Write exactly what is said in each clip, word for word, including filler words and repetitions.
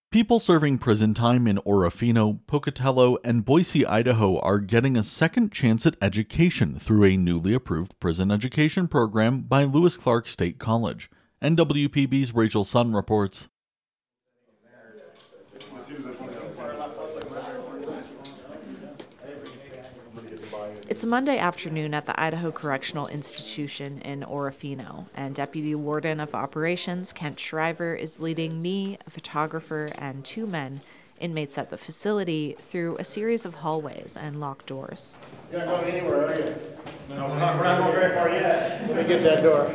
People serving prison time in Orofino, Pocatello, and Boise, Idaho are getting a second chance at education through a newly approved prison education program by Lewis Clark State College. N W P B's Rachel Sun reports. It's a Monday afternoon at the Idaho Correctional Institution in Orofino, and Deputy Warden of Operations Kent Shriver is leading me, a photographer, and two men, inmates at the facility, through a series of hallways and locked doors. You're not going anywhere, are you? No, we're not, we're not going very far yet. Let me get that door.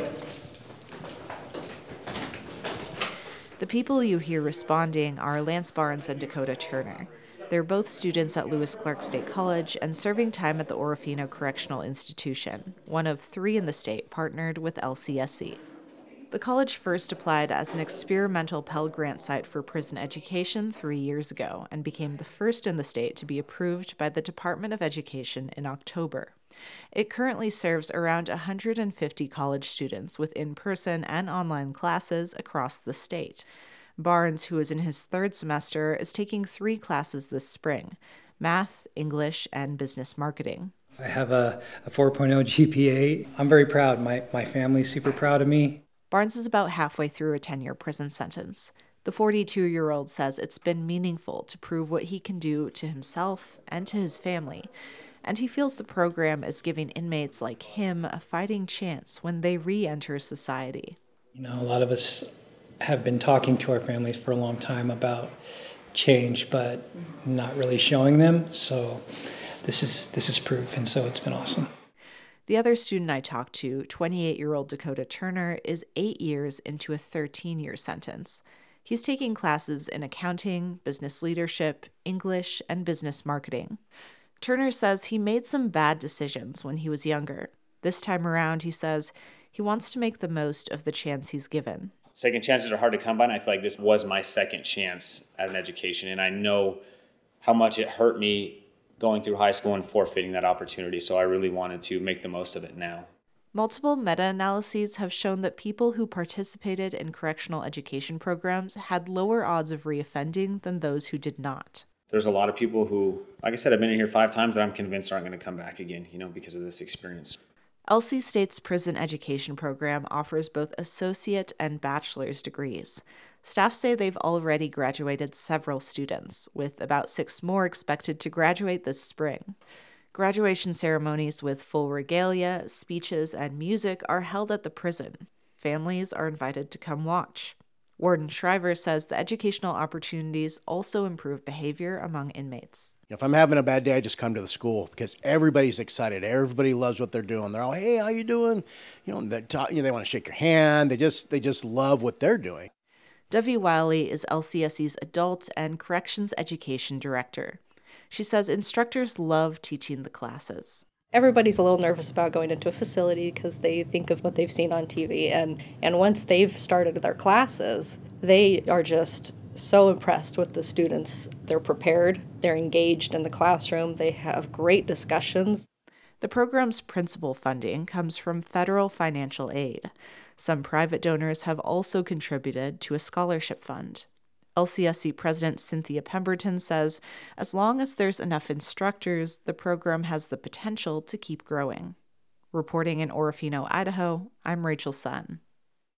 The people you hear responding are Lance Barnes and Dakota Turner. They're both students at Lewis Clark State College and serving time at the Orofino Correctional Institution, one of three in the state partnered with L C S C. The college first applied as an experimental Pell Grant site for prison education three years ago and became the first in the state to be approved by the Department of Education in October. It currently serves around one hundred fifty college students with in-person and online classes across the state. Barnes, who is in his third semester, is taking three classes this spring: math, English, and business marketing. I have a, a four point oh G P A. I'm very proud. My, my family's super proud of me. Barnes is about halfway through a ten-year prison sentence. The forty-two-year-old says it's been meaningful to prove what he can do to himself and to his family, and he feels the program is giving inmates like him a fighting chance when they re-enter society. You know, a lot of us have been talking to our families for a long time about change, but not really showing them. So this is this is proof, and so it's been awesome. The other student I talked to, twenty-eight-year-old Dakota Turner, is eight years into a thirteen-year sentence. He's taking classes in accounting, business leadership, English, and business marketing. Turner says he made some bad decisions when he was younger. This time around, he says he wants to make the most of the chance he's given. Second chances are hard to come by, and I feel like this was my second chance at an education, and I know how much it hurt me going through high school and forfeiting that opportunity, so I really wanted to make the most of it now. Multiple meta-analyses have shown that people who participated in correctional education programs had lower odds of reoffending than those who did not. There's a lot of people who, like I said, I've been in here five times, and I'm convinced aren't going to come back again, you know, because of this experience. L C State's prison education program offers both associate and bachelor's degrees. Staff say they've already graduated several students, with about six more expected to graduate this spring. Graduation ceremonies with full regalia, speeches, and music are held at the prison. Families are invited to come watch. Warden Shriver says the educational opportunities also improve behavior among inmates. If I'm having a bad day, I just come to the school because everybody's excited. Everybody loves what they're doing. They're all, "Hey, how you doing?" You know, they're ta- you know, they want to shake your hand. They just they just love what they're doing. Devi Wiley is L C S C's Adult and Corrections Education Director. She says instructors love teaching the classes. Everybody's a little nervous about going into a facility because they think of what they've seen on T V. And, and once they've started their classes, they are just so impressed with the students. They're prepared, they're engaged in the classroom, they have great discussions. The program's principal funding comes from federal financial aid. Some private donors have also contributed to a scholarship fund. L C S C President Cynthia Pemberton says as long as there's enough instructors, the program has the potential to keep growing. Reporting in Orofino, Idaho, I'm Rachel Sun.